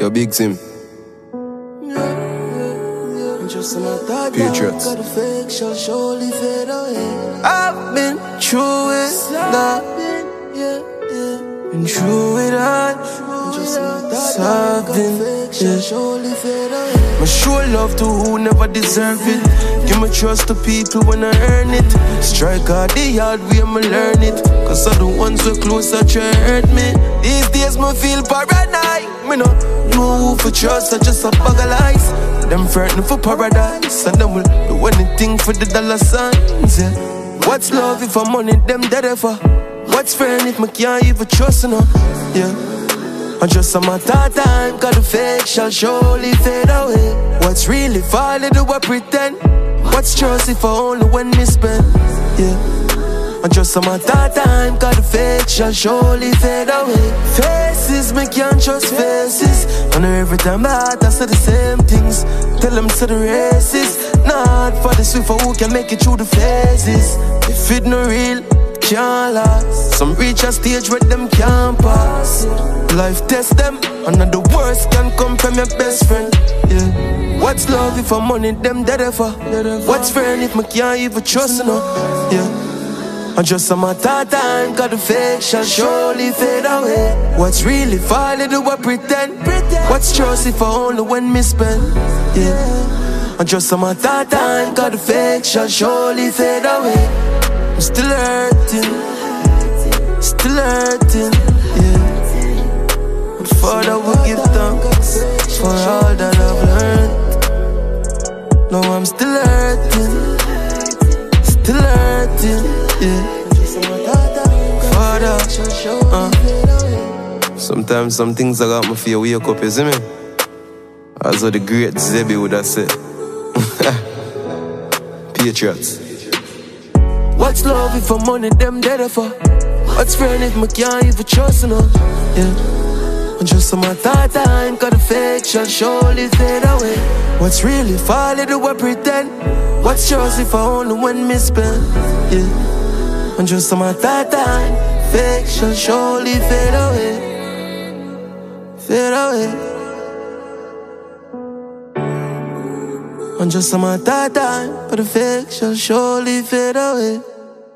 Yo, Big Tim. Patriots. I've been through it, been through it all. I show love to who never deserve it. Give me trust to people when I earn it. Strike hard the hard way, me learn it. Cause all the ones who close that try hurt me. These days me feel paranoid. Me no know who for trust, I just a bag of lies. Them frightened for paradise, and them will do anything for the dollar signs, yeah. What's love if I'm money, them dead for? What's friend if me can't even trust enough, yeah. And just a matter of time, cause the fake shall surely fade away. What's really folly do I pretend? What's trust if I only when me spend, yeah. And just a matter of time, cause the fake shall surely fade away. Faces, me can't trust faces. And every time I say the same things. Tell them to the races. Not for the swift who can make it through the phases. If it no real, can't last. Some reach a stage where them can't pass. Life test them, and the worst can come from your best friend, yeah. What's love if I'm money, them dead for? What's friend if me can't even trust enough, yeah. And just a matter of time, cause the fake shall surely fade away. What's really folly do I pretend? What's trust if I only when me spend, yeah. And just a matter of time, cause the fake shall surely fade away. I'm still hurting, yeah. But Father will give thanks for all that I've learned. No, I'm still hurting, yeah. Father, sometimes some things I got me feel wake up, you see me? As what the great Zebby would have said. Patriots. What's love if I'm money, them dead for? What's friend if me can't even trust enough, yeah. And just a matter of time, cause the fake shall surely fade away. What's really folly do I pretend? What's trust if I only when me spend, yeah. And just a matter of time, fake shall surely fade away. Fade away. And just a matter of time, but the fake shall surely fade away.